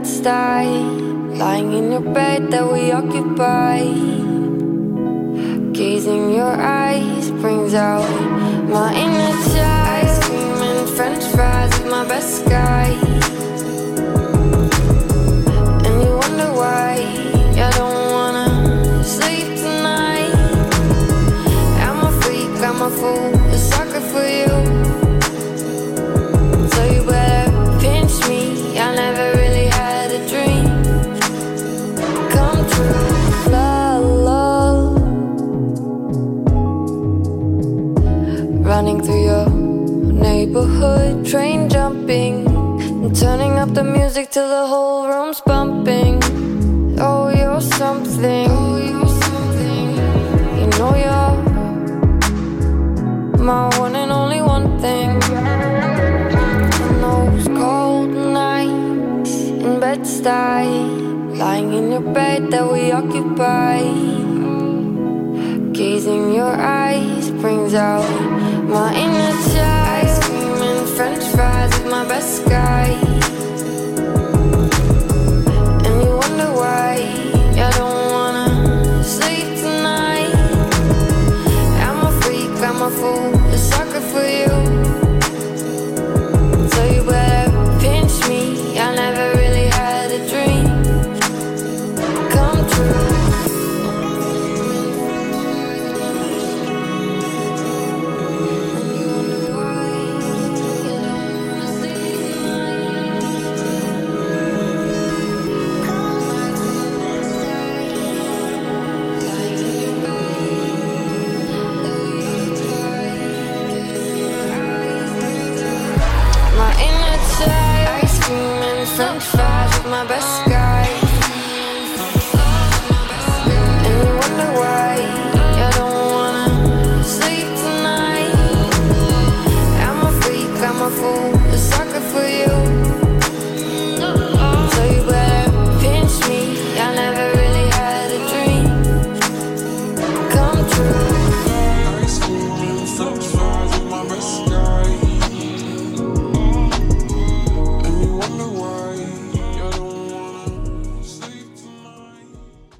Bed-Stuy, lying in your bed that we occupy. Gazing your eyes brings out my inner child. Screaming French fries with my best guy. And you wonder why I don't wanna sleep tonight. I'm a freak, I'm a fool, a sucker for you. So you better pinch me, I never really had a dream come true. La la, running through your neighborhood, train jumping, and turning up the music till the whole room's bumping. Oh, you're something, you know you're my one and only one thing. On those cold nights in Bed-Stuy, lying in your bed that we occupy. Gazing your eyes brings out my inner child. Screaming French fries with my best guy. And you wonder why I don't wanna sleep tonight. I'm a freak, I'm a fool, a sucker for you. So you better pinch me, I never really had a dream come true. My inner child, ice cream and French fries with my best